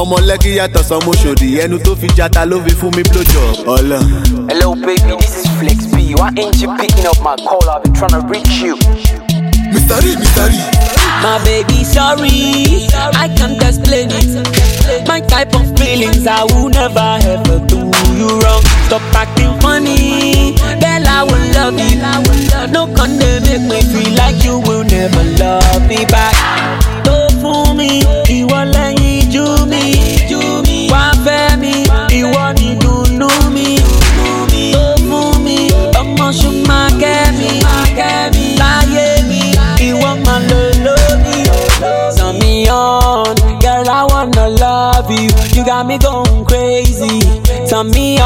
ọmọ lẹ́kì yàtọ̀ sọmọ ṣòdì ẹnu tó fi jata ló fi fún mi blowjob. ọ̀la. Hello baby, this is Flex B. Why ain't you picking up my call? I've been trying to reach you. Mr. Lee. My baby, sorry, I can't explain it. My type of feelings, I will never ever do you wrong. Stop acting funny, girl, I will love you. No condemn, make me feel like you will never love me back. Don't fool me, you won't let me do me. Why fair me, you won't do me. Don't fool me, I'm on shoot my me. Lie me, you want my love me. Turn me on, girl, I wanna love you. You got me going crazy. Turn me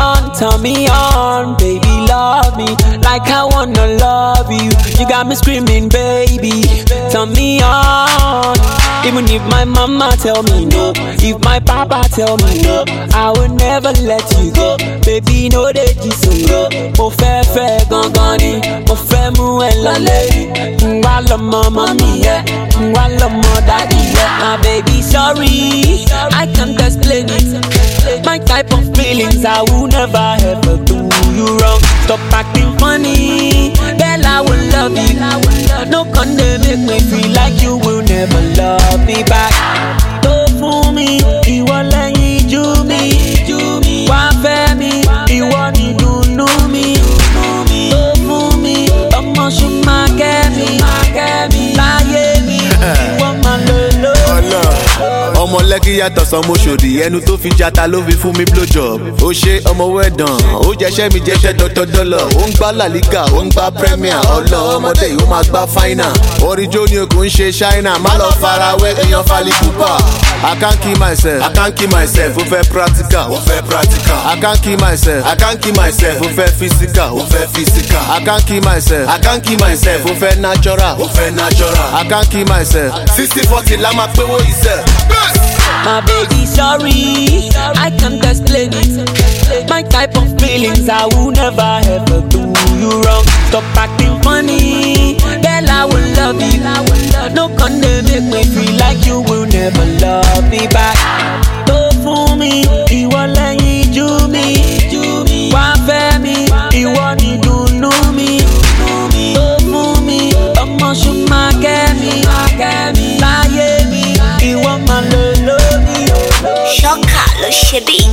on, baby, love me like I wanna love you. You got me screaming, baby. Turn me on. Even if my mama tell me no, if my papa tell me no, I will never let you go. Baby, no they just go. Mo fẹ́ gangan ni, mo fẹ́ mú ẹ lọlé. Wá lọmọ mọ́mí yẹ, wá lọmọ daddy yẹ. My baby, sorry, I can't explain it. My type of feelings, I will never ever do you wrong. Stop acting funny, girl, I will love you. No condemn, make me feel like you will never love me back. Don't fool me, you won't let me do me. Why fair me, you won't do me. Don't fool me, I'm on shoot my me. Lie me, you want my love. ọmọ lẹ́kì yàtọ̀ sọmọ ṣòdì ẹnu tó fi jata ló fi fún mi blowjob. ó ṣe ọmọ wẹ́dàn ó jẹ́ṣẹ́ mi jẹ́ṣẹ́ dọ́tọ́dọ́lọ̀ ó ń gbá làlígà ó ń gbá premier ọlọ́ ọmọdé yìí ó máa gbá fáínà oríjó ni o kò ń ṣe ṣáínà má lọ farawé èèyàn fali pupa. I can't keep myself ó fẹ́ practical I can't keep myself ó fẹ́ physical I can't keep myself ó fẹ́ natural I can't keep myself 60-40 la máa pé wó ìṣẹ́. My baby, sorry, I can't explain it. My type of feelings, I will never ever do you wrong. Stop acting funny, girl, I will love you. No condemn, make me feel like you will never love me back. Don't fool me, you won't let me do me. Why fair me, you won't do me. Don't fool me, I'm on shoot my me. Lie me, you want my love. Shocker, le chébi.